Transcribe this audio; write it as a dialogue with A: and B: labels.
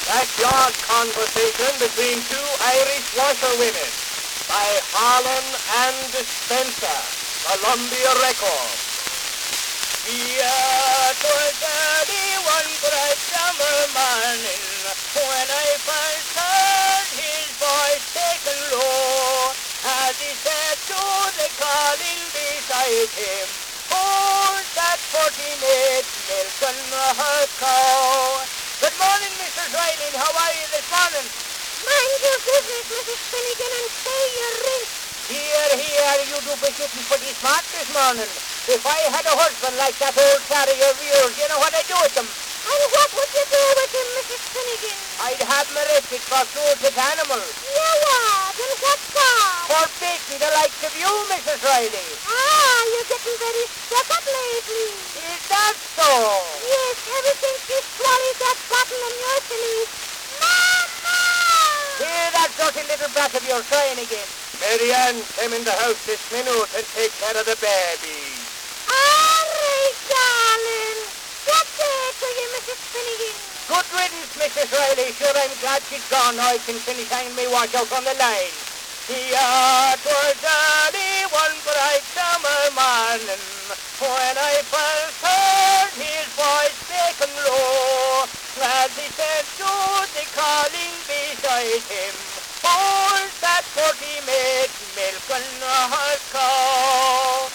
A: Backyard Conversation Between Two Irish Washerwomen by Harlan and Spencer, Columbia Records. Yeah, 'twas early one bright summer morning when I first heard his voice taken low as he said to the calling beside him, "Who's that 40 made milking her cow?" Good morning, Mrs. Riley. How are you this morning?
B: Mind your business, Mrs. Finnegan, and pay your rent.
A: Here, you do be getting pretty smart this morning. If I had a husband like that old carrier of yours, you know what I'd do with him?
B: And what would you do with him, Mrs. Finnegan?
A: I'd have him arrested for cruelty to animals.
B: You would? And what for?
A: For beating the likes of you, Mrs. Riley.
B: Ah, you're getting very stuck up lately.
A: Is that so?
B: Yes, ever since you swallowed that bottle of nursery. Mama!
A: Hear that dirty little brat of yours crying again. Mary Ann, come in the house this minute and take care of the baby.
B: All right, darling. Good day to you, Mrs. Finnegan.
A: Good riddance, Mrs. Riley. Sure, I'm glad she's gone. Now I can finish hanging me wash out on the line. Yeah, 'twas early one bright summer morning when I first heard his voice taken low as he said to the calling beside him, "Who's that 40 made milking her cow?"